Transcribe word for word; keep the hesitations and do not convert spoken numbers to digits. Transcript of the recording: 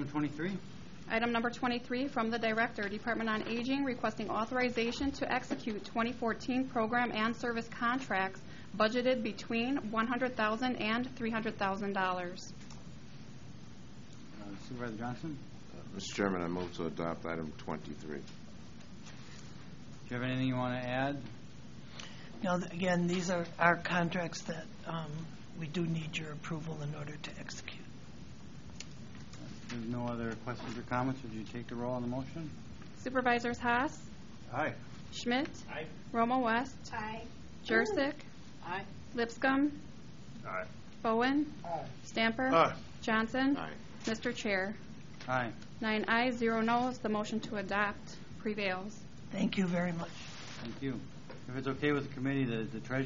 twenty-three. Item number twenty-three, from the Director, Department on Aging, requesting authorization to execute twenty fourteen program and service contracts budgeted between one hundred thousand dollars and three hundred thousand dollars. Uh, Supervisor Johnson? Uh, Mister Chairman, I move to adopt item twenty-three. Do you have anything you want to add? No, th- again, these are our contracts that um, we do need your approval in order to execute. If there's no other questions or comments, would you take the roll on the motion? Supervisors Haas, Aye. Schmidt, Aye. Romo West, Aye. Jurassic, Aye. Lipscomb, Aye. Bowen, Aye. Stamper, Aye. Johnson, Aye. Mister Chair. Aye. Nine ayes, zero noes. The motion to adopt prevails. Thank you very much. Thank you. If it's okay with the committee, the, the treasurer